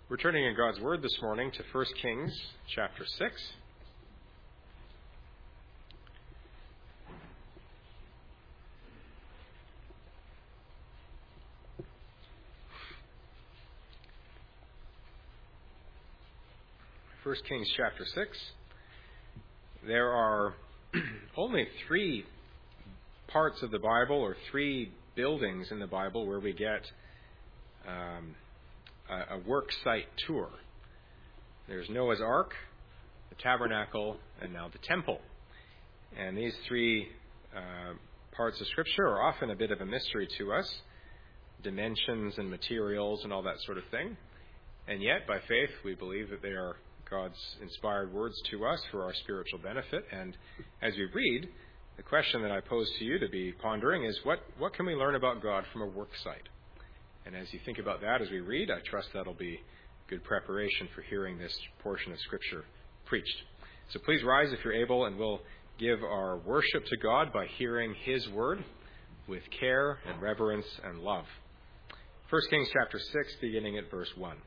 We're turning in God's Word this morning to 1 Kings chapter 6. First Kings chapter 6. There are only three parts of the Bible, or three buildings in the Bible, where we get a work site tour. There's Noah's Ark, the Tabernacle, and now the Temple. And these three parts of Scripture are often a bit of a mystery to us, dimensions and materials and all that sort of thing. And yet, by faith, we believe that they are God's inspired words to us for our spiritual benefit. And as we read, the question that I pose to you to be pondering is, what can we learn about God from a work site? And as you think about that as we read, I trust that'll be good preparation for hearing this portion of Scripture preached. So please rise if you're able, and we'll give our worship to God by hearing His Word with care and reverence and love. 1 Kings chapter 6, beginning at verse 1.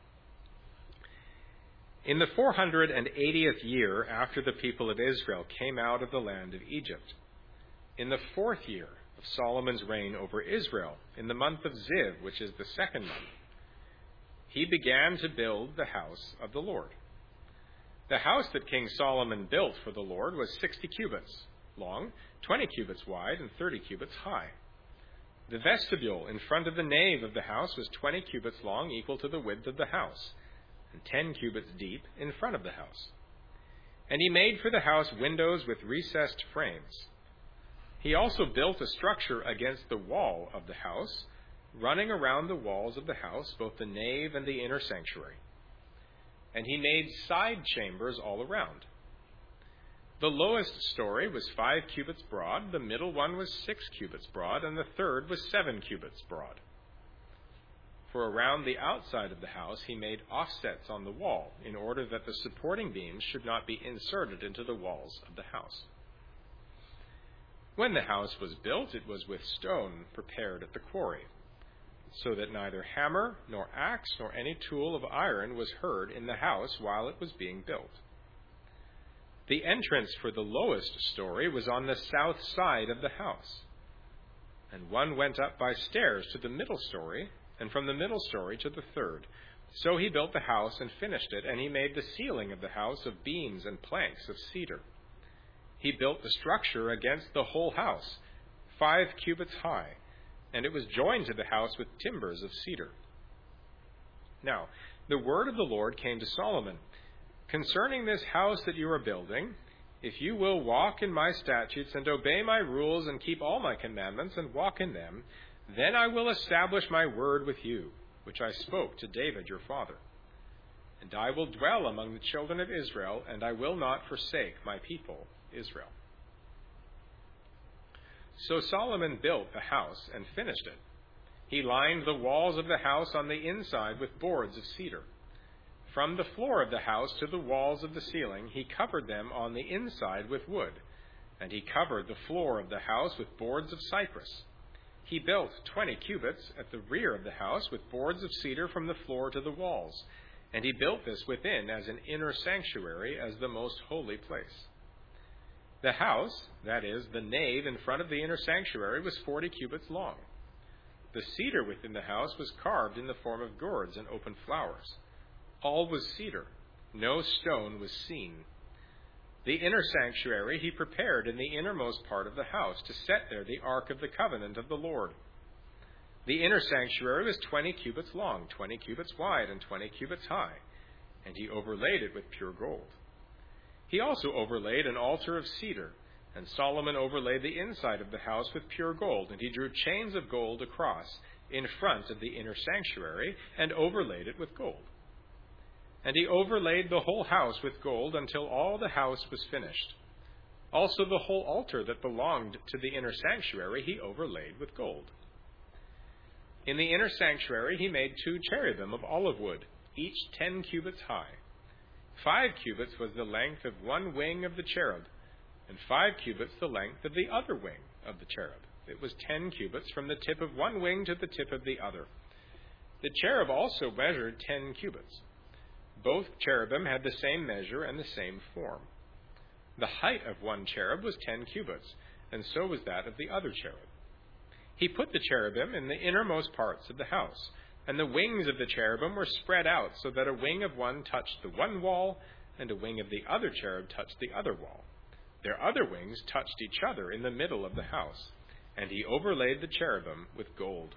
In the 480th year after the people of Israel came out of the land of Egypt, in the 4th year of Solomon's reign over Israel, in the month of Ziv, which is the second month, he began to build the house of the Lord. The house that King Solomon built for the Lord was 60 cubits long, 20 cubits wide, and 30 cubits high. The vestibule in front of the nave of the house was 20 cubits long, equal to the width of the house, and 10 cubits deep in front of the house. And he made for the house windows with recessed frames. He also built a structure against the wall of the house, running around the walls of the house, both the nave and the inner sanctuary. And he made side chambers all around. The lowest story was 5 cubits broad, the middle one was 6 cubits broad, and the third was 7 cubits broad. For around the outside of the house he made offsets on the wall, in order that the supporting beams should not be inserted into the walls of the house. When the house was built, it was with stone prepared at the quarry, so that neither hammer nor axe nor any tool of iron was heard in the house while it was being built. The entrance for the lowest story was on the south side of the house, and one went up by stairs to the middle story, and from the middle story to the third. So he built the house and finished it, and he made the ceiling of the house of beams and planks of cedar. He built the structure against the whole house, 5 cubits high, and it was joined to the house with timbers of cedar. Now, the word of the Lord came to Solomon, "Concerning this house that you are building, if you will walk in my statutes and obey my rules and keep all my commandments and walk in them, then I will establish my word with you, which I spoke to David your father. And I will dwell among the children of Israel, and I will not forsake my people Israel." So Solomon built the house and finished it. He lined the walls of the house on the inside with boards of cedar. From the floor of the house to the walls of the ceiling, he covered them on the inside with wood, and he covered the floor of the house with boards of cypress. He built 20 cubits at the rear of the house with boards of cedar from the floor to the walls, and he built this within as an inner sanctuary, as the most holy place. The house, that is, the nave in front of the inner sanctuary, was 40 cubits long. The cedar within the house was carved in the form of gourds and open flowers. All was cedar. No stone was seen. The inner sanctuary he prepared in the innermost part of the house, to set there the ark of the covenant of the Lord. The inner sanctuary was 20 cubits long, 20 cubits wide, and 20 cubits high, and he overlaid it with pure gold. He also overlaid an altar of cedar, and Solomon overlaid the inside of the house with pure gold, and he drew chains of gold across in front of the inner sanctuary, and overlaid it with gold. And he overlaid the whole house with gold until all the house was finished. Also the whole altar that belonged to the inner sanctuary he overlaid with gold. In the inner sanctuary he made 2 cherubim of olive wood, each 10 cubits high. 5 cubits was the length of one wing of the cherub, and 5 cubits the length of the other wing of the cherub. It was 10 cubits from the tip of one wing to the tip of the other. The cherub also measured 10 cubits. Both cherubim had the same measure and the same form. The height of one cherub was 10 cubits, and so was that of the other cherub. He put the cherubim in the innermost parts of the house, and the wings of the cherubim were spread out so that a wing of one touched the one wall, and a wing of the other cherub touched the other wall. Their other wings touched each other in the middle of the house, and he overlaid the cherubim with gold.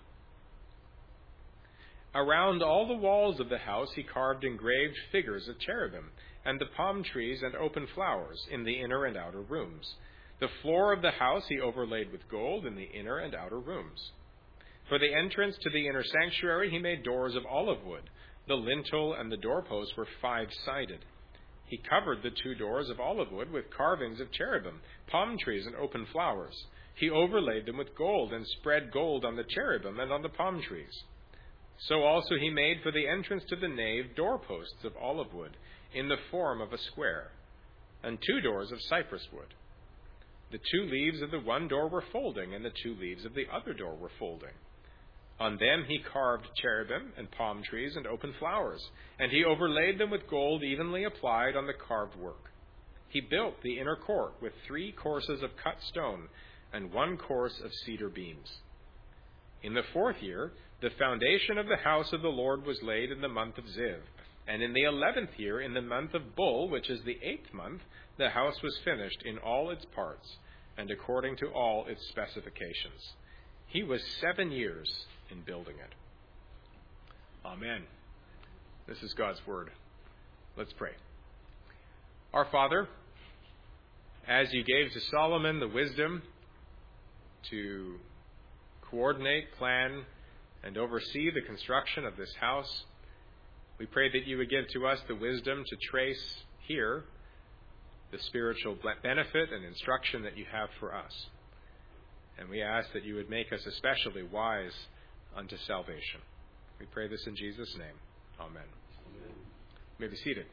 Around all the walls of the house he carved engraved figures of cherubim, and the palm trees and open flowers in the inner and outer rooms. The floor of the house he overlaid with gold in the inner and outer rooms. For the entrance to the inner sanctuary he made doors of olive wood. The lintel and the doorposts were 5-sided. He covered the 2 doors of olive wood with carvings of cherubim, palm trees, and open flowers. He overlaid them with gold and spread gold on the cherubim and on the palm trees. So also he made for the entrance to the nave doorposts of olive wood in the form of a square, and 2 doors of cypress wood. The 2 leaves of the one door were folding, and the 2 leaves of the other door were folding. On them he carved cherubim and palm trees and open flowers, and he overlaid them with gold evenly applied on the carved work. He built the inner court with 3 courses of cut stone and 1 course of cedar beams. In the 4th year, the foundation of the house of the Lord was laid in the month of Ziv, and in the 11th year, in the month of Bul, which is the 8th month, the house was finished in all its parts, and according to all its specifications. He was 7 years in building it. Amen. This is God's word. Let's pray. Our Father, as you gave to Solomon the wisdom to coordinate, plan, and oversee the construction of this house, we pray that you would give to us the wisdom to trace here the spiritual benefit and instruction that you have for us. And we ask that you would make us especially wise unto salvation. We pray this in Jesus' name. Amen. Amen. You may be seated.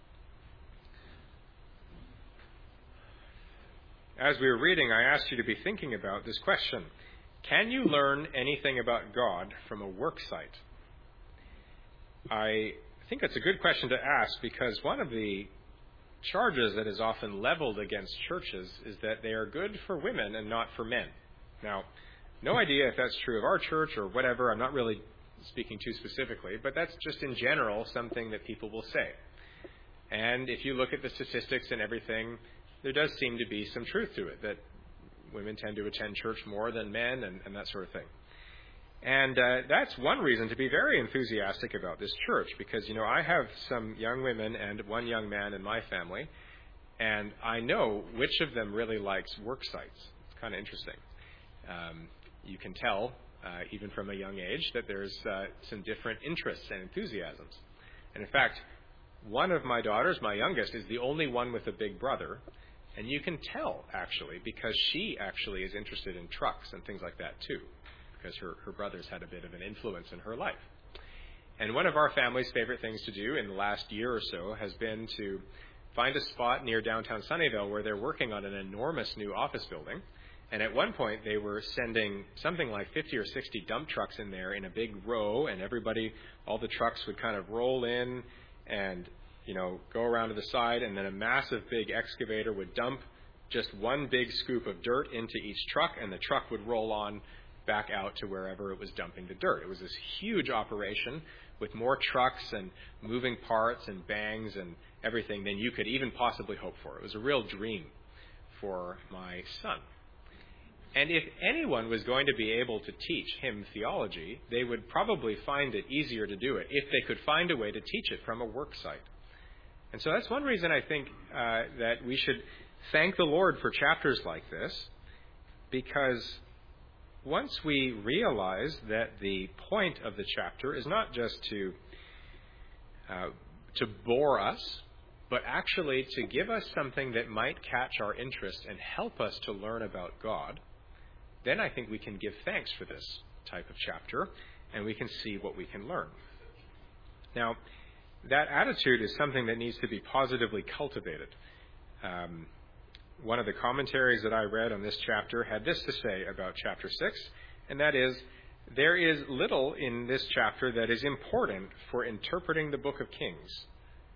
As we were reading, I asked you to be thinking about this question. Can you learn anything about God from a work site? I think that's a good question to ask because one of the charges that is often leveled against churches is that they are good for women and not for men. Now, no idea if that's true of our church or whatever. I'm not really speaking too specifically, but that's just in general something that people will say. And if you look at the statistics and everything, there does seem to be some truth to it, that women tend to attend church more than men and that sort of thing. And that's one reason to be very enthusiastic about this church, because, you know, I have some young women and one young man in my family, and I know which of them really likes work sites. It's kind of interesting. You can tell, even from a young age, that there's some different interests and enthusiasms. And in fact, one of my daughters, my youngest, is the only one with a big brother, and you can tell, actually, because she actually is interested in trucks and things like that, too, because her brother's had a bit of an influence in her life. And one of our family's favorite things to do in the last year or so has been to find a spot near downtown Sunnyvale where they're working on an enormous new office building. And at one point, they were sending something like 50 or 60 dump trucks in there in a big row, and all the trucks would kind of roll in and, you know, go around to the side, and then a massive big excavator would dump just one big scoop of dirt into each truck, and the truck would roll on back out to wherever it was dumping the dirt. It was this huge operation with more trucks and moving parts and bangs and everything than you could even possibly hope for. It was a real dream for my son. And if anyone was going to be able to teach him theology, they would probably find it easier to do it if they could find a way to teach it from a work site. And so that's one reason I think that we should thank the Lord for chapters like this, because once we realize that the point of the chapter is not just to bore us, but actually to give us something that might catch our interest and help us to learn about God, then I think we can give thanks for this type of chapter, and we can see what we can learn. Now, that attitude is something that needs to be positively cultivated. One of the commentaries that I read on this chapter had this to say about chapter 6, and that is, there is little in this chapter that is important for interpreting the book of Kings,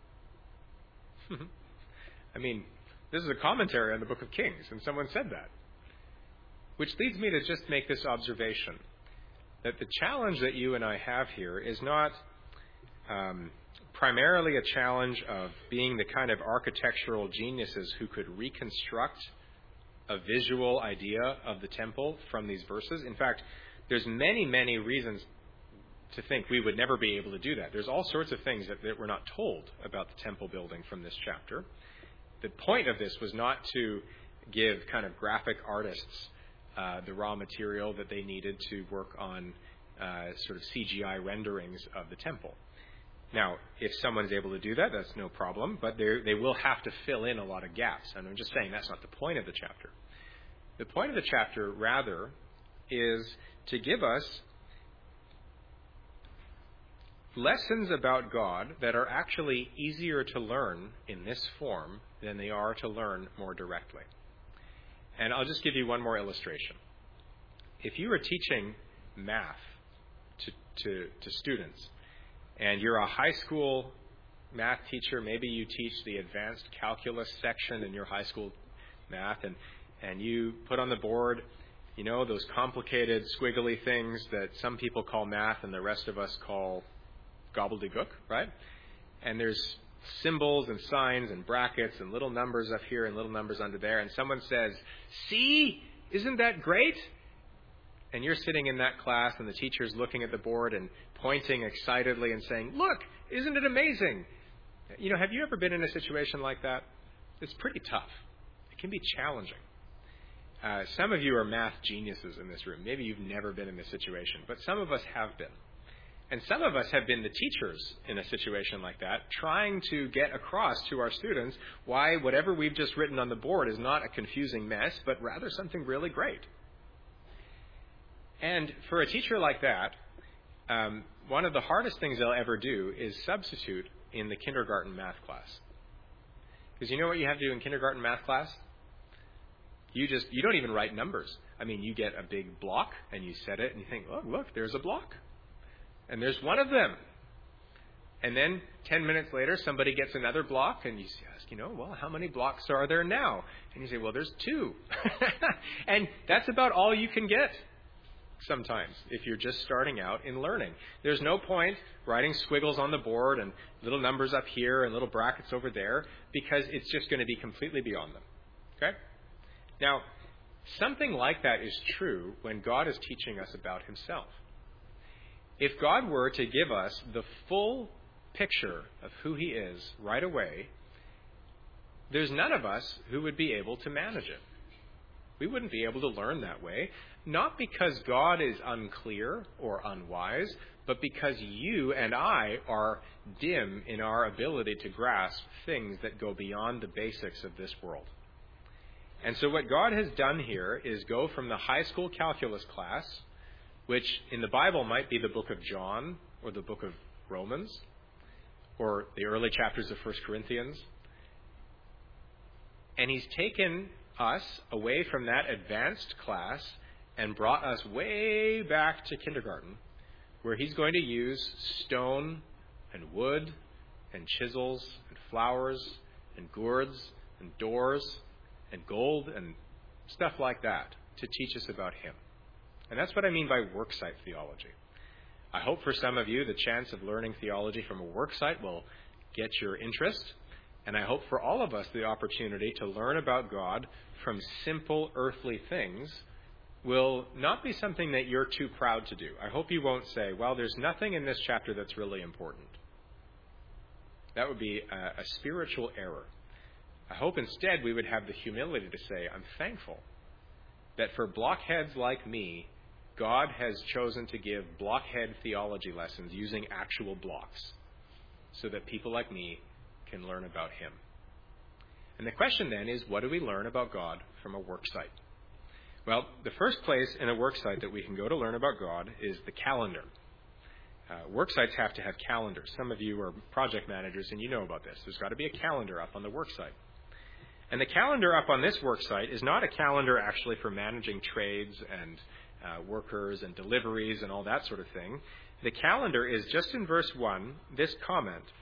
I mean, this is a commentary on the book of Kings, and someone said that. Which leads me to just make this observation, that the challenge that you and I have here is not primarily a challenge of being the kind of architectural geniuses who could reconstruct a visual idea of the temple from these verses. In fact, there's many, many reasons to think we would never be able to do that. There's all sorts of things that we're not told about the temple building from this chapter. The point of this was not to give kind of graphic artists the raw material that they needed to work on sort of CGI renderings of the temple. Now, if someone's able to do that, that's no problem, but they will have to fill in a lot of gaps. And I'm just saying that's not the point of the chapter. The point of the chapter, rather, is to give us lessons about God that are actually easier to learn in this form than they are to learn more directly. And I'll just give you one more illustration. If you are teaching math to students, and you're a high school math teacher, maybe you teach the advanced calculus section in your high school math, and you put on the board, you know, those complicated squiggly things that some people call math and the rest of us call gobbledygook, right? And there's symbols and signs and brackets and little numbers up here and little numbers under there, and someone says, "See, isn't that great?" And you're sitting in that class and the teacher's looking at the board and pointing excitedly and saying, "Look, isn't it amazing?" You know, have you ever been in a situation like that? It's pretty tough. It can be challenging. Some of you are math geniuses in this room. Maybe you've never been in this situation, but some of us have been. And some of us have been the teachers in a situation like that, trying to get across to our students why whatever we've just written on the board is not a confusing mess, but rather something really great. And for a teacher like that, one of the hardest things they'll ever do is substitute in the kindergarten math class. Because you know what you have to do in kindergarten math class? You don't even write numbers. I mean, you get a big block and you set it and you think, "Oh, look, there's a block. And there's one of them." And then 10 minutes later, somebody gets another block and you ask, "Well, how many blocks are there now?" And you say, "Well, there's 2." And that's about all you can get sometimes if you're just starting out in learning. There's no point writing squiggles on the board and little numbers up here and little brackets over there, because it's just going to be completely beyond them. Okay? Now, something like that is true when God is teaching us about himself. If God were to give us the full picture of who he is right away, there's none of us who would be able to manage it. We wouldn't be able to learn that way, not because God is unclear or unwise, but because you and I are dim in our ability to grasp things that go beyond the basics of this world. And so what God has done here is go from the high school calculus class, which in the Bible might be the book of John or the book of Romans or the early chapters of 1 Corinthians. And he's taken us away from that advanced class and brought us way back to kindergarten, where he's going to use stone and wood and chisels and flowers and gourds and doors and gold and stuff like that to teach us about him. And that's what I mean by worksite theology. I hope for some of you the chance of learning theology from a worksite will get your interest. And I hope for all of us the opportunity to learn about God from simple earthly things will not be something that you're too proud to do. I hope you won't say, "Well, there's nothing in this chapter that's really important." That would be a spiritual error. I hope instead we would have the humility to say, "I'm thankful that for blockheads like me, God has chosen to give blockhead theology lessons using actual blocks so that people like me can learn about him." And the question then is, what do we learn about God from a worksite? Well, the first place in a worksite that we can go to learn about God is the calendar. Worksites have to have calendars. Some of you are project managers and you know about this. There's got to be a calendar up on the worksite. And the calendar up on this worksite is not a calendar actually for managing trades and workers and deliveries and all that sort of thing. The calendar is just in verse 1, this comment,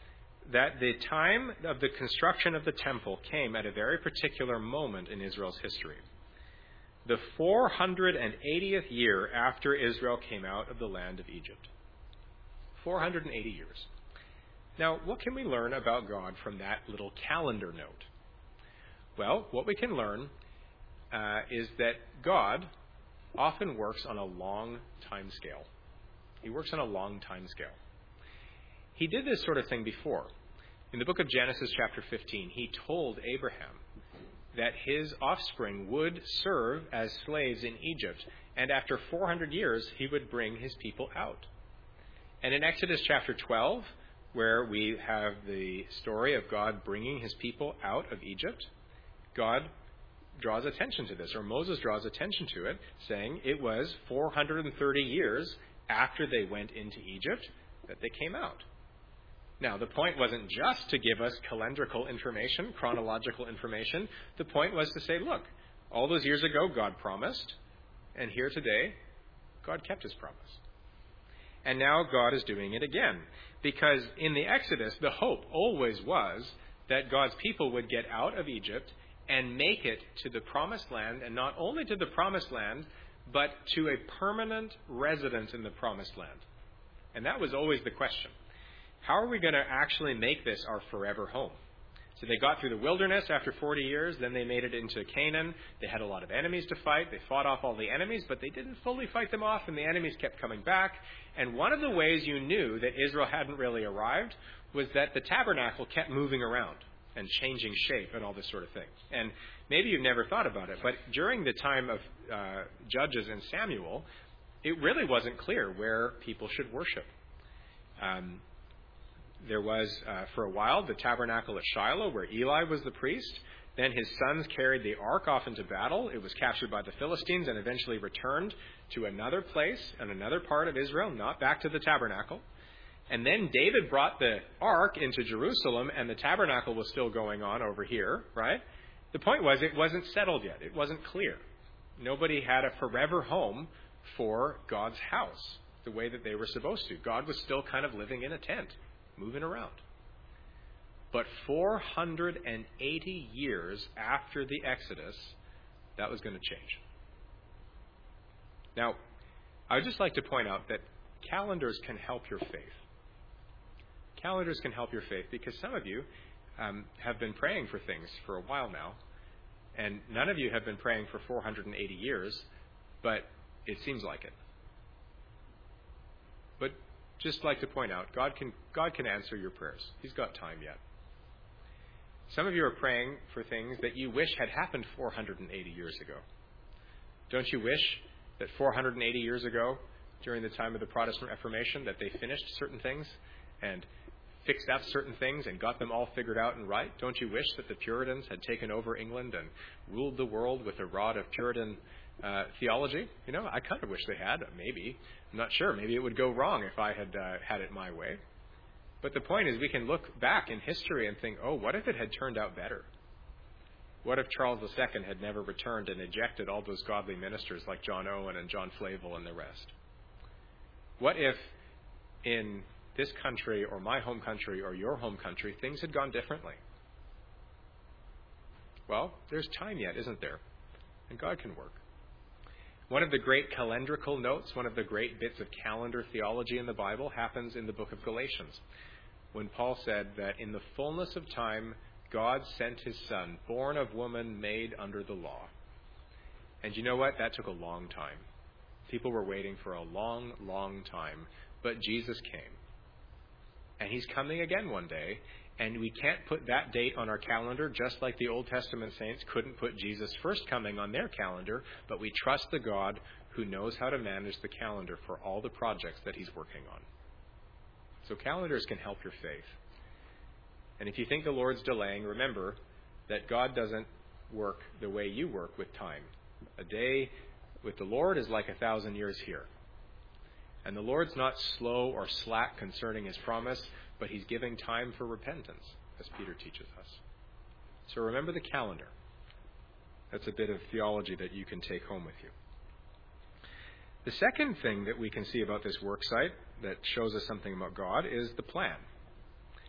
that the time of the construction of the temple came at a very particular moment in Israel's history. The 480th year after Israel came out of the land of Egypt. 480 years. Now, what can we learn about God from that little calendar note? Well, what we can learn is that God often works on a long time scale. He works on a long time scale. He did this sort of thing before. In the book of Genesis chapter 15, he told Abraham that his offspring would serve as slaves in Egypt, and after 400 years, he would bring his people out. And in Exodus chapter 12, where we have the story of God bringing his people out of Egypt, God draws attention to this, or Moses draws attention to it, saying it was 430 years after they went into Egypt that they came out. Now, the point wasn't just to give us calendrical information, chronological information. The point was to say, look, all those years ago, God promised, and here today, God kept his promise. And now God is doing it again. Because in the Exodus, the hope always was that God's people would get out of Egypt and make it to the promised land, and not only to the promised land, but to a permanent residence in the promised land. And that was always the question. How are we going to actually make this our forever home? So they got through the wilderness after 40 years, then they made it into Canaan. They had a lot of enemies to fight. They fought off all the enemies, but they didn't fully fight them off, and the enemies kept coming back. And one of the ways you knew that Israel hadn't really arrived was that the tabernacle kept moving around and changing shape and all this sort of thing. And maybe you've never thought about it, but during the time of Judges and Samuel, it really wasn't clear where people should worship. There was, for a while, the tabernacle at Shiloh, where Eli was the priest. Then his sons carried the ark off into battle. It was captured by the Philistines and eventually returned to another place and another part of Israel, not back to the tabernacle. And then David brought the ark into Jerusalem, and the tabernacle was still going on over here, right? The point was, it wasn't settled yet. It wasn't clear. Nobody had a forever home for God's house the way that they were supposed to. God was still kind of living in a tent, moving around. But 480 years after the Exodus, that was going to change. Now, I would just like to point out that calendars can help your faith. Calendars can help your faith because some of you have been praying for things for a while now, and none of you have been praying for 480 years, but it seems like it. But just like to point out, God can answer your prayers. He's got time yet. Some of you are praying for things that you wish had happened 480 years ago. Don't you wish that 480 years ago, during the time of the Protestant Reformation, that they finished certain things and fixed up certain things and got them all figured out and right? Don't you wish that the Puritans had taken over England and ruled the world with a rod of Puritan theology? You know, I kind of wish they had. Maybe. I'm not sure. Maybe it would go wrong if I had had it my way. But the point is, we can look back in history and think, oh, what if it had turned out better? What if Charles II had never returned and ejected all those godly ministers like John Owen and John Flavel and the rest? What if in this country or my home country or your home country, things had gone differently? Well, there's time yet, isn't there? And God can work. One of the great calendrical notes, one of the great bits of calendar theology in the Bible happens in the book of Galatians, when Paul said that in the fullness of time, God sent his Son, born of woman, made under the law. And you know what? That took a long time. People were waiting for a long, long time. But Jesus came. And he's coming again one day. And we can't put that date on our calendar, just like the Old Testament saints couldn't put Jesus' first coming on their calendar. But we trust the God who knows how to manage the calendar for all the projects that he's working on. So calendars can help your faith. And if you think the Lord's delaying, remember that God doesn't work the way you work with time. A day with the Lord is like 1,000 years here. And the Lord's not slow or slack concerning his promise, but he's giving time for repentance, as Peter teaches us. So remember the calendar. That's a bit of theology that you can take home with you. The second thing that we can see about this worksite that shows us something about God is the plan.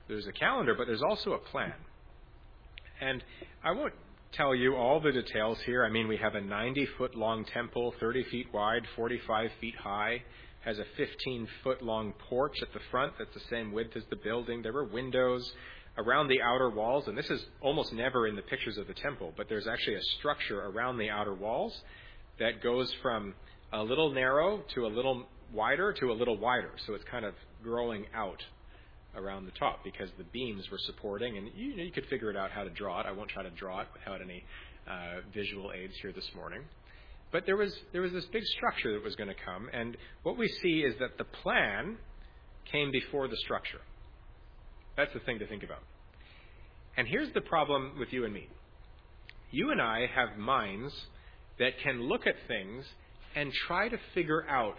there's a calendar, but there's also a plan. And I won't tell you all the details here. I mean, we have a 90-foot-long temple, 30 feet wide, 45 feet high, has a 15-foot-long porch at the front that's the same width as the building. There were windows around the outer walls, and this is almost never in the pictures of the temple, but there's actually a structure around the outer walls that goes from a little narrow to a little wider to a little wider. So it's kind of growing out around the top because the beams were supporting, and you could figure it out how to draw it. I won't try to draw it without any visual aids here this morning. But there was this big structure that was going to come, and what we see is that the plan came before the structure. That's the thing to think about. And here's the problem with you and me. You and I have minds that can look at things and try to figure out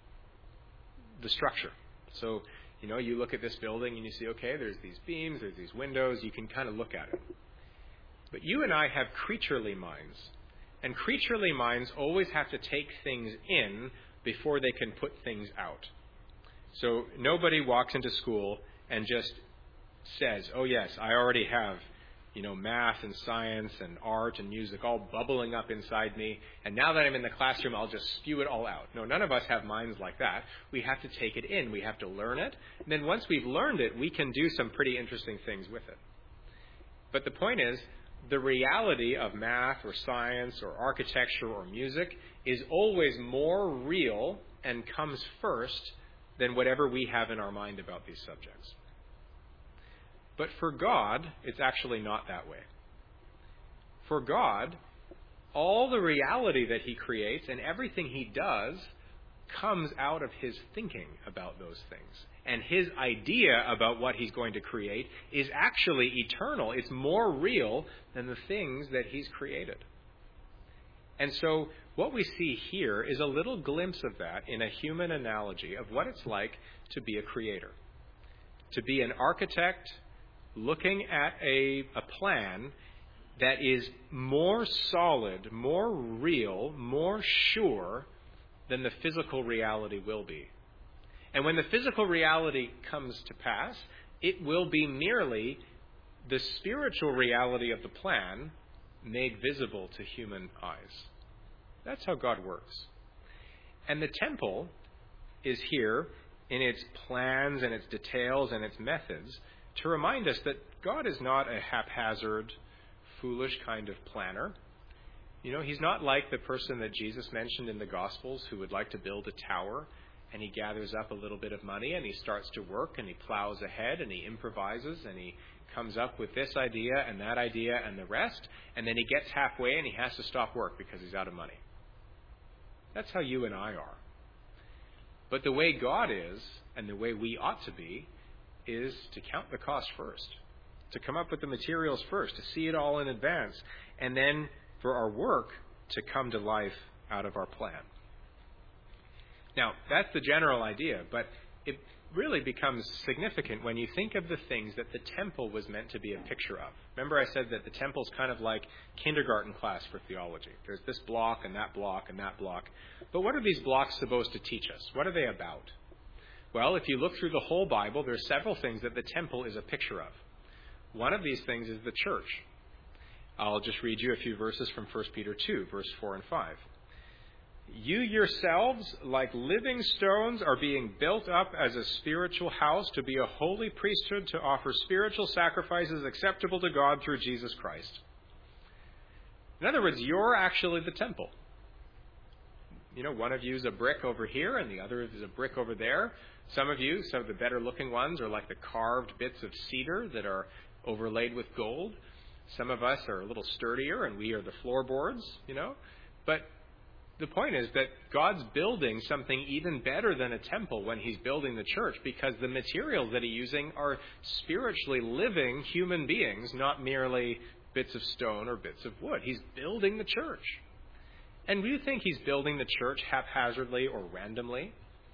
the structure. So, you look at this building and you see, okay, there's these beams, there's these windows, you can kind of look at it. But you and I have creaturely minds. And creaturely minds always have to take things in before they can put things out. So nobody walks into school and just says, oh yes, I already have, math and science and art and music all bubbling up inside me, and now that I'm in the classroom, I'll just spew it all out. No, none of us have minds like that. We have to take it in. We have to learn it. And then once we've learned it, we can do some pretty interesting things with it. But the point is, the reality of math or science or architecture or music is always more real and comes first than whatever we have in our mind about these subjects. But for God, it's actually not that way. For God, all the reality that He creates and everything He does comes out of His thinking about those things. And His idea about what He's going to create is actually eternal. It's more real than the things that He's created. And so what we see here is a little glimpse of that in a human analogy of what it's like to be a creator. To be an architect looking at a plan that is more solid, more real, more sure than the physical reality will be. And when the physical reality comes to pass, it will be merely the spiritual reality of the plan made visible to human eyes. That's how God works. And the temple is here in its plans and its details and its methods to remind us that God is not a haphazard, foolish kind of planner. He's not like the person that Jesus mentioned in the Gospels who would like to build a tower, and he gathers up a little bit of money and he starts to work and he plows ahead and he improvises and he comes up with this idea and that idea and the rest, and then he gets halfway and he has to stop work because he's out of money. That's how you and I are. But the way God is, and the way we ought to be, is to count the cost first, to come up with the materials first, to see it all in advance, and then for our work to come to life out of our plan. Now, that's the general idea, but it really becomes significant when you think of the things that the temple was meant to be a picture of. Remember I said that the temple's kind of like kindergarten class for theology. There's this block and that block and that block. But what are these blocks supposed to teach us? What are they about? Well, if you look through the whole Bible, there are several things that the temple is a picture of. One of these things is the church. I'll just read you a few verses from 1 Peter 2, verse 4 and 5. You yourselves, like living stones, are being built up as a spiritual house to be a holy priesthood to offer spiritual sacrifices acceptable to God through Jesus Christ. In other words, you're actually the temple. One of you is a brick over here and the other is a brick over there. Some of the better looking ones, are like the carved bits of cedar that are overlaid with gold. Some of us are a little sturdier and we are the floorboards, But the point is that God's building something even better than a temple when He's building the church, because the materials that He's using are spiritually living human beings, not merely bits of stone or bits of wood. He's building the church. And do you think He's building the church haphazardly or randomly?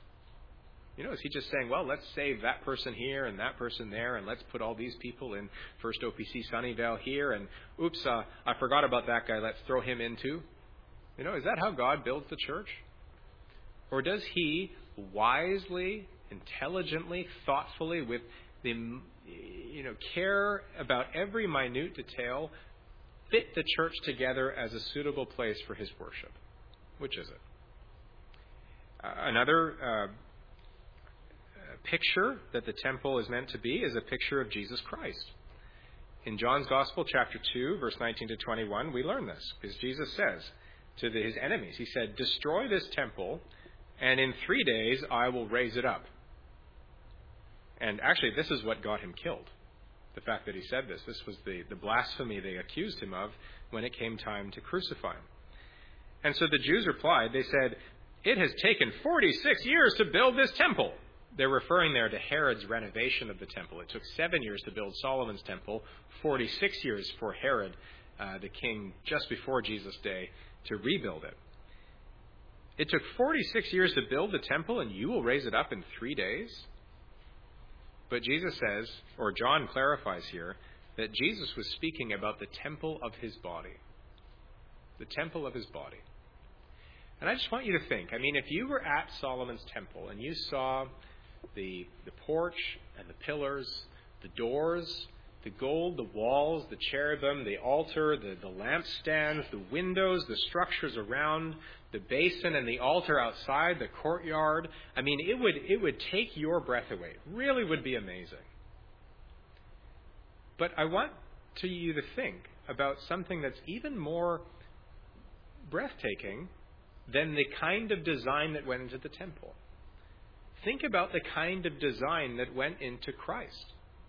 Is He just saying, well, let's save that person here and that person there, and let's put all these people in First OPC Sunnyvale here, and oops, I forgot about that guy, let's throw him in too? Is that how God builds the church? Or does He wisely, intelligently, thoughtfully, with the care about every minute detail, fit the church together as a suitable place for his worship? Which is it? Another picture that the temple is meant to be is a picture of Jesus Christ. In John's Gospel, chapter 2, verse 19 to 21, we learn this, because Jesus says to his enemies, he said, "Destroy this temple, and in 3 days I will raise it up." And actually, this is what got him killed. The fact that he said this. This was the blasphemy they accused him of when it came time to crucify him. And so the Jews replied, they said, "It has taken 46 years to build this temple." They're referring there to Herod's renovation of the temple. It took 7 years to build Solomon's temple, 46 years for Herod, the king just before Jesus' day, to rebuild it. It took 46 years to build the temple, and you will raise it up in 3 days? But Jesus says, or John clarifies here, that Jesus was speaking about the temple of his body. The temple of his body. And I just want you to think, if you were at Solomon's temple and you saw the porch and the pillars, the doors, the gold, the walls, the cherubim, the altar, the lampstands, the windows, the structures around, the basin and the altar outside, the courtyard, it would take your breath away. It really would be amazing. But I want you to think about something that's even more breathtaking than the kind of design that went into the temple. Think about the kind of design that went into Christ.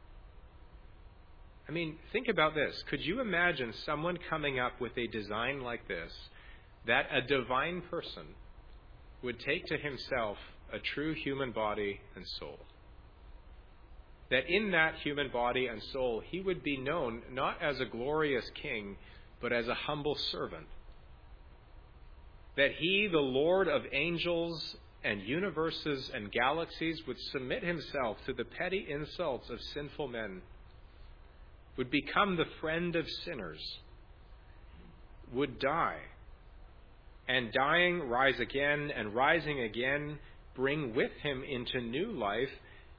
Think about this. Could you imagine someone coming up with a design like this, that a divine person would take to himself a true human body and soul? That in that human body and soul, he would be known not as a glorious king, but as a humble servant. That he, the Lord of angels and universes and galaxies, would submit himself to the petty insults of sinful men, would become the friend of sinners, would die, and dying rise again, and rising again bring with him into new life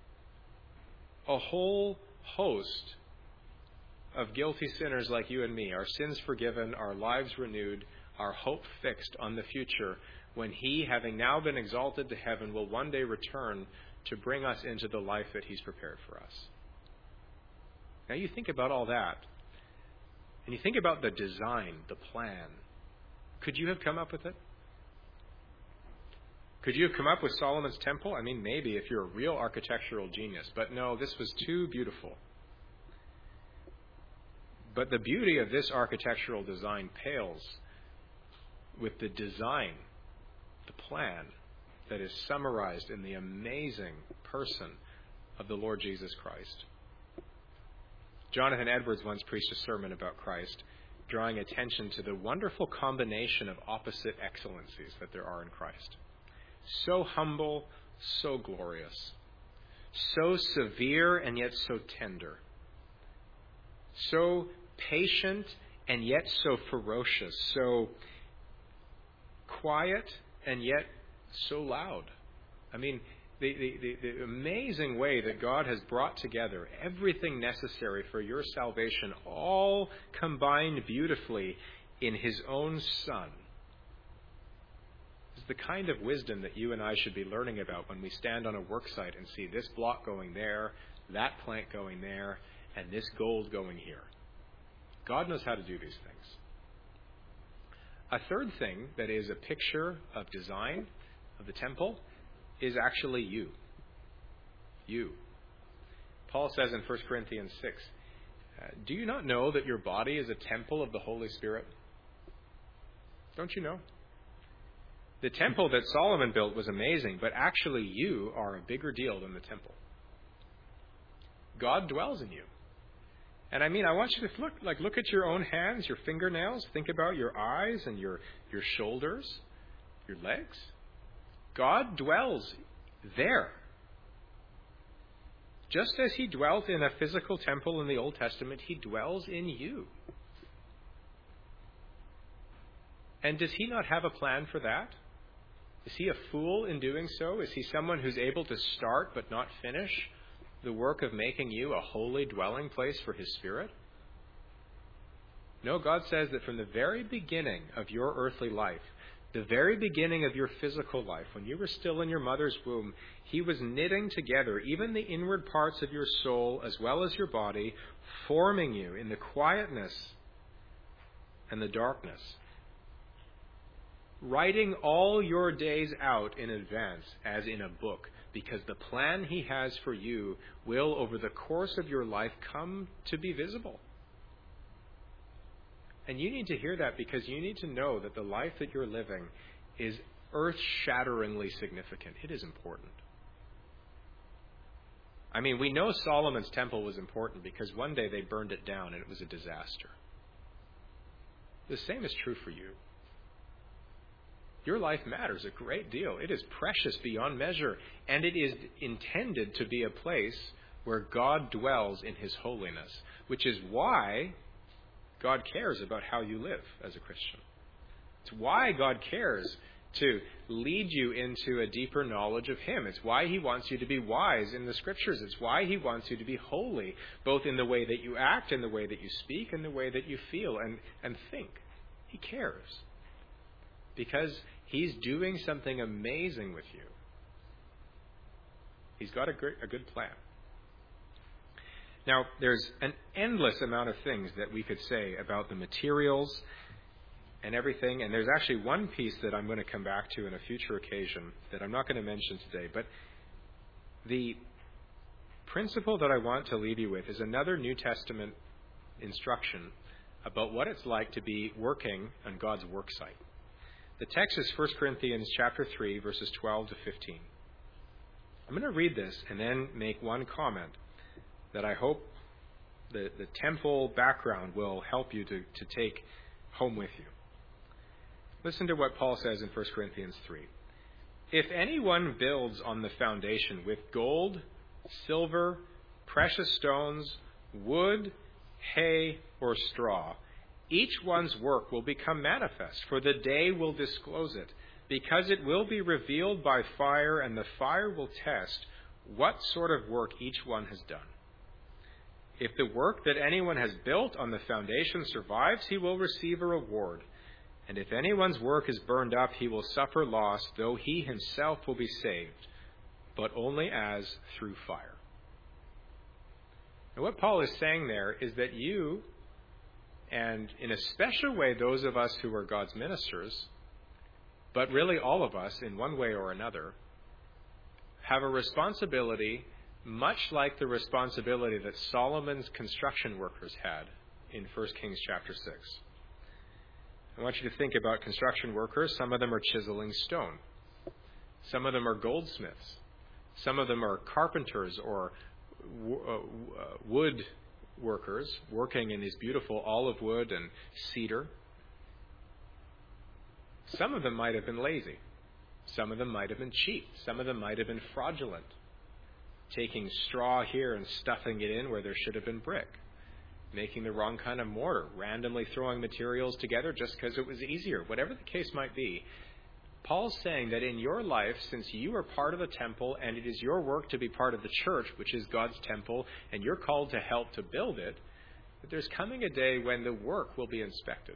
a whole host of guilty sinners like you and me, our sins forgiven, our lives renewed, our hope fixed on the future, when he, having now been exalted to heaven, will one day return to bring us into the life that he's prepared for us. Now you think about all that, and you think about the design, the plan. Could you have come up with it? Could you have come up with Solomon's temple? Maybe if you're a real architectural genius. But no, this was too beautiful. But the beauty of this architectural design pales with the design, the plan, that is summarized in the amazing person of the Lord Jesus Christ. Jonathan Edwards once preached a sermon about Christ, drawing attention to the wonderful combination of opposite excellencies that there are in Christ. So humble, so glorious. So severe and yet so tender. So patient and yet so ferocious. So quiet and yet so loud. The amazing way that God has brought together everything necessary for your salvation, all combined beautifully in his own Son, is the kind of wisdom that you and I should be learning about when we stand on a work site and see this block going there, that plank going there, and this gold going here. God knows how to do these things. A third thing that is a picture of design of the temple is actually you. You. Paul says in 1 Corinthians 6, do you not know that your body is a temple of the Holy Spirit? Don't you know? The temple that Solomon built was amazing, but actually you are a bigger deal than the temple. God dwells in you. And I want you to look at your own hands, your fingernails. Think about your eyes and your shoulders, your legs. God dwells there. Just as he dwelt in a physical temple in the Old Testament, he dwells in you. And does he not have a plan for that? Is he a fool in doing so? Is he someone who's able to start but not finish the work of making you a holy dwelling place for his Spirit? No, God says that from the very beginning of your earthly life, the very beginning of your physical life, when you were still in your mother's womb, he was knitting together even the inward parts of your soul as well as your body, forming you in the quietness and the darkness, writing all your days out in advance as in a book, because the plan he has for you will, over the course of your life, come to be visible. And you need to hear that because you need to know that the life that you're living is earth-shatteringly significant. It is important. I mean, we know Solomon's temple was important because one day they burned it down and it was a disaster. The same is true for you. Your life matters a great deal. It is precious beyond measure, and it is intended to be a place where God dwells in his holiness, which is why God cares about how you live as a Christian. It's why God cares to lead you into a deeper knowledge of him. It's why he wants you to be wise in the Scriptures. It's why he wants you to be holy, both in the way that you act, in the way that you speak, and the way that you feel and think. He cares because he's doing something amazing with you. He's got a good plan. Now, there's an endless amount of things that we could say about the materials and everything, and there's actually one piece that I'm going to come back to in a future occasion that I'm not going to mention today, but the principle that I want to leave you with is another New Testament instruction about what it's like to be working on God's work site. The text is 1 Corinthians chapter 3, verses 12 to 15. I'm going to read this and then make one comment that I hope the temple background will help you to take home with you. Listen to what Paul says in 1 Corinthians 3. If anyone builds on the foundation with gold, silver, precious stones, wood, hay, or straw, each one's work will become manifest, for the day will disclose it, because it will be revealed by fire, and the fire will test what sort of work each one has done. If the work that anyone has built on the foundation survives, he will receive a reward. And if anyone's work is burned up, he will suffer loss, though he himself will be saved, but only as through fire. And what Paul is saying there is that you, and in a special way those of us who are God's ministers, but really all of us in one way or another, have a responsibility much like the responsibility that Solomon's construction workers had in 1 Kings chapter 6. I want you to think about construction workers. Some of them are chiseling stone. Some of them are goldsmiths. Some of them are carpenters or wood workers working in these beautiful olive wood and cedar. Some of them might have been lazy. Some of them might have been cheap. Some of them might have been fraudulent, taking straw here and stuffing it in where there should have been brick, making the wrong kind of mortar, randomly throwing materials together just because it was easier. Whatever the case might be, Paul's saying that in your life, since you are part of the temple and it is your work to be part of the church, which is God's temple, and you're called to help to build it, that there's coming a day when the work will be inspected.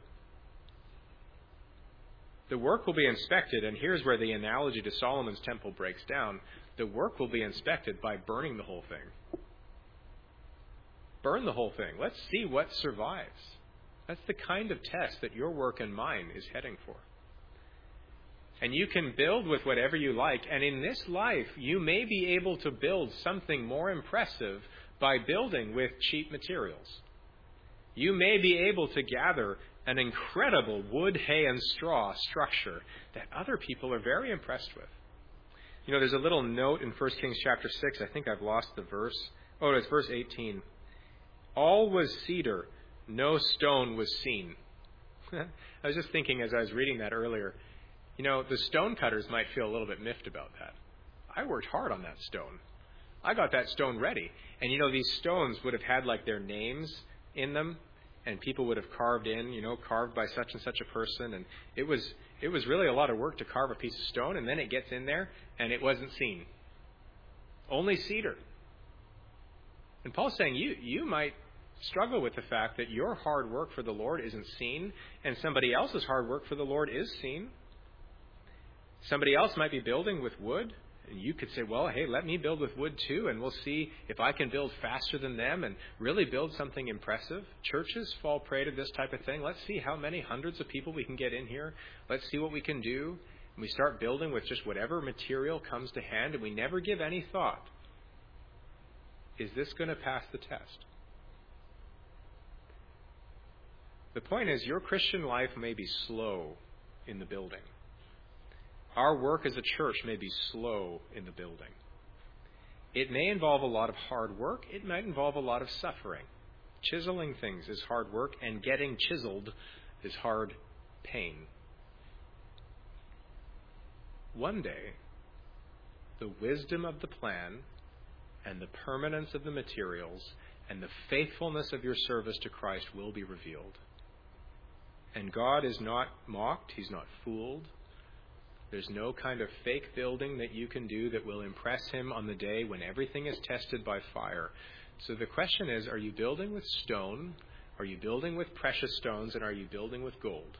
The work will be inspected, and here's where the analogy to Solomon's temple breaks down. The work will be inspected by burning the whole thing. Burn the whole thing. Let's see what survives. That's the kind of test that your work and mine is heading for. And you can build with whatever you like, and in this life, you may be able to build something more impressive by building with cheap materials. You may be able to gather an incredible wood, hay, and straw structure that other people are very impressed with. You know, there's a little note in 1 Kings chapter 6. I think I've lost the verse. Oh, it's verse 18. All was cedar, no stone was seen. I was just thinking as I was reading that earlier, you know, the stone cutters might feel a little bit miffed about that. I worked hard on that stone. I got that stone ready. And you know, these stones would have had like their names in them. and people would have carved by such and such a person, and it was really a lot of work to carve a piece of stone, and then it gets in there, and it wasn't seen. Only cedar. And Paul's saying you might struggle with the fact that your hard work for the Lord isn't seen, and somebody else's hard work for the Lord is seen. Somebody else might be building with wood, and you could say, well, hey, let me build with wood too, and we'll see if I can build faster than them and really build something impressive. Churches fall prey to this type of thing. Let's see how many hundreds of people we can get in here. Let's see what we can do. And we start building with just whatever material comes to hand, and we never give any thought. Is this going to pass the test? The point is, your Christian life may be slow in the building. Our work as a church may be slow in the building. It may involve a lot of hard work. It might involve a lot of suffering. Chiseling things is hard work, and getting chiseled is hard pain. One day, the wisdom of the plan and the permanence of the materials and the faithfulness of your service to Christ will be revealed. And God is not mocked. He's not fooled. There's no kind of fake building that you can do that will impress him on the day when everything is tested by fire. So the question is, are you building with stone? Are you building with precious stones? And are you building with gold?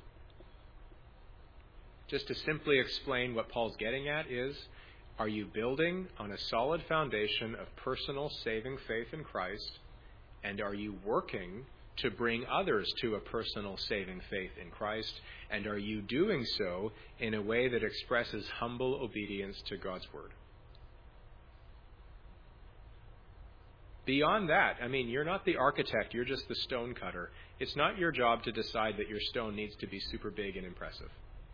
Just to simply explain what Paul's getting at is, are you building on a solid foundation of personal saving faith in Christ? And are you working to bring others to a personal saving faith in Christ? And are you doing so in a way that expresses humble obedience to God's word? Beyond that, you're not the architect, you're just the stone cutter. It's not your job to decide that your stone needs to be super big and impressive.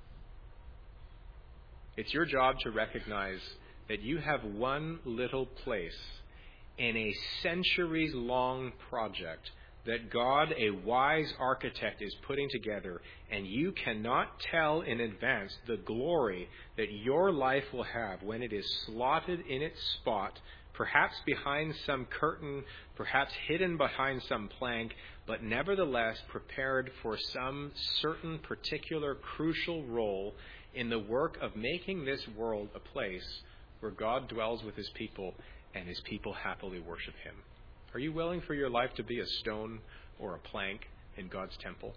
It's your job to recognize that you have one little place in a centuries-long project that God, a wise architect, is putting together, and you cannot tell in advance the glory that your life will have when it is slotted in its spot, perhaps behind some curtain, perhaps hidden behind some plank, but nevertheless prepared for some certain particular crucial role in the work of making this world a place where God dwells with his people and his people happily worship him. Are you willing for your life to be a stone or a plank in God's temple?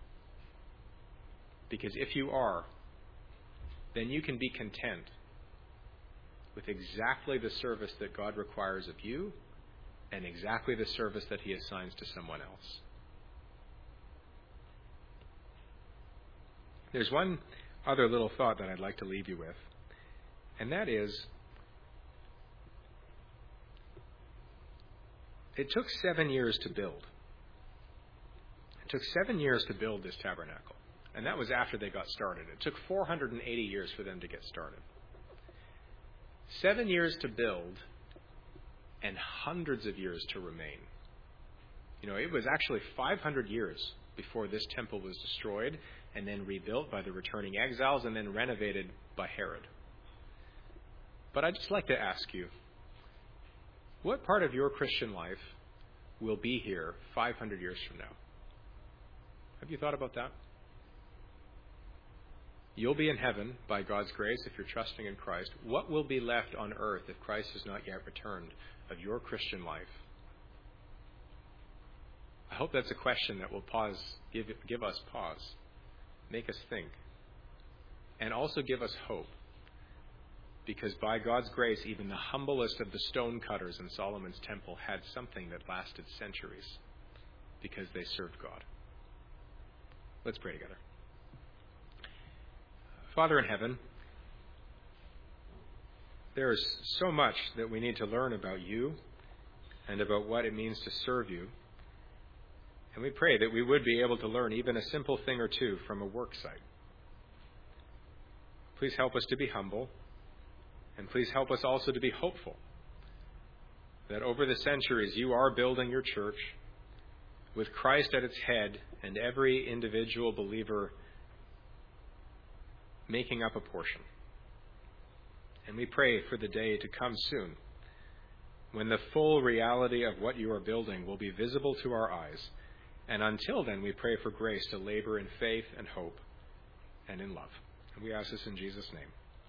Because if you are, then you can be content with exactly the service that God requires of you and exactly the service that he assigns to someone else. There's one other little thought that I'd like to leave you with, and that is, it took 7 years to build. It took 7 years to build this tabernacle, and that was after they got started. It took 480 years for them to get started. 7 years to build and hundreds of years to remain. It was actually 500 years before this temple was destroyed and then rebuilt by the returning exiles and then renovated by Herod. But I'd just like to ask you, what part of your Christian life will be here 500 years from now? Have you thought about that? You'll be in heaven by God's grace if you're trusting in Christ. What will be left on earth if Christ has not yet returned of your Christian life? I hope that's a question that will give us pause, make us think, and also give us hope. Because by God's grace, even the humblest of the stone cutters in Solomon's temple had something that lasted centuries because they served God. Let's pray together. Father in heaven, there is so much that we need to learn about you and about what it means to serve you. And we pray that we would be able to learn even a simple thing or two from a work site. Please help us to be humble. And please help us also to be hopeful that over the centuries you are building your church with Christ at its head and every individual believer making up a portion. And we pray for the day to come soon when the full reality of what you are building will be visible to our eyes And until then, we pray for grace to labor in faith and hope and in love. And we ask this in Jesus' name.